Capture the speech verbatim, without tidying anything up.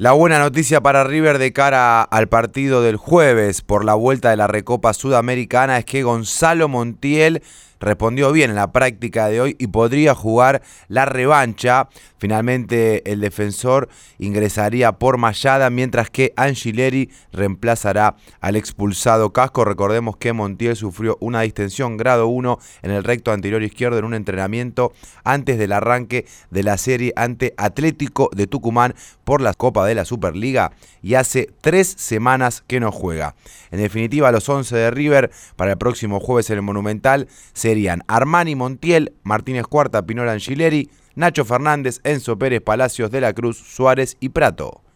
La buena noticia para River de cara al partido del jueves por la vuelta de la Recopa Sudamericana es que Gonzalo Montiel respondió bien en la práctica de hoy y podría jugar la revancha. Finalmente el defensor ingresaría por Mayada, mientras que Angileri reemplazará al expulsado Casco. Recordemos que Montiel sufrió una distensión grado uno en el recto anterior izquierdo en un entrenamiento antes del arranque de la serie ante Atlético de Tucumán por la Copa de la Superliga y hace tres semanas que no juega. En definitiva, los once de River para el próximo jueves en el Monumental serían Armani, Montiel, Martínez Cuarta, Pinola, Angileri, Nacho Fernández, Enzo Pérez, Palacios, De la Cruz, Suárez y Prato.